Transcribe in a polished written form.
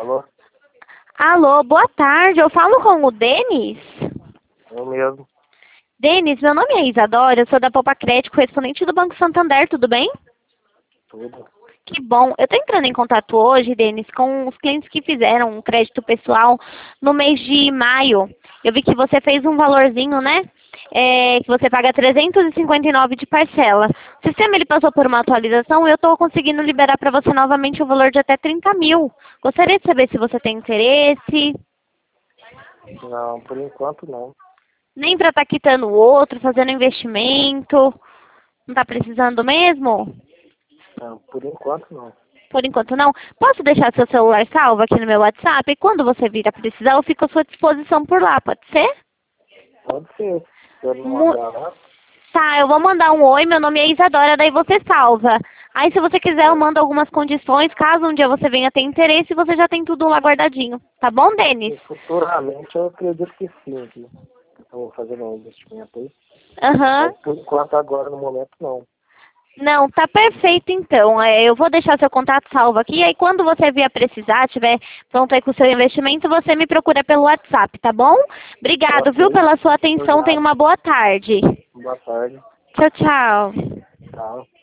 Alô? Alô, boa tarde. Eu falo com o Denis? Eu mesmo. Denis, meu nome é Isadora, eu sou da Poupa Crédito, correspondente do Banco Santander, tudo bem? Tudo. Que bom. Eu estou entrando em contato hoje, Denis, com os clientes que fizeram um crédito pessoal no mês de maio. Eu vi que você fez um valorzinho, né? Que você paga 359 de parcela. O sistema ele passou por uma atualização e eu estou conseguindo liberar para você novamente o valor de até 30 mil. Gostaria de saber se você tem interesse. Não, por enquanto não. Nem para estar quitando o outro, fazendo investimento. Não está precisando mesmo? Não, por enquanto não. Por enquanto não. Posso deixar seu celular salvo aqui no meu WhatsApp? E quando você vir a precisar, eu fico à sua disposição por lá, pode ser? Pode ser. Se eu não Mu- mandar lá, Tá, eu vou mandar um oi, meu nome é Isadora, daí você salva. Aí se você quiser eu mando algumas condições, caso um dia você venha ter interesse, você já tem tudo lá guardadinho. Tá bom, Denis? e futuramente eu acredito que sim. Que eu vou fazer um investimento aí. Aham. Mas por enquanto agora, no momento, não. Não, tá perfeito então. Eu vou deixar seu contato salvo aqui, aí quando você vier precisar, tiver pronto aí com o seu investimento, você me procura pelo WhatsApp, tá bom? Obrigado, viu, Ok. pela sua atenção. Tenha Obrigado. uma boa tarde. Boa tarde. Tchau, tchau. Tchau.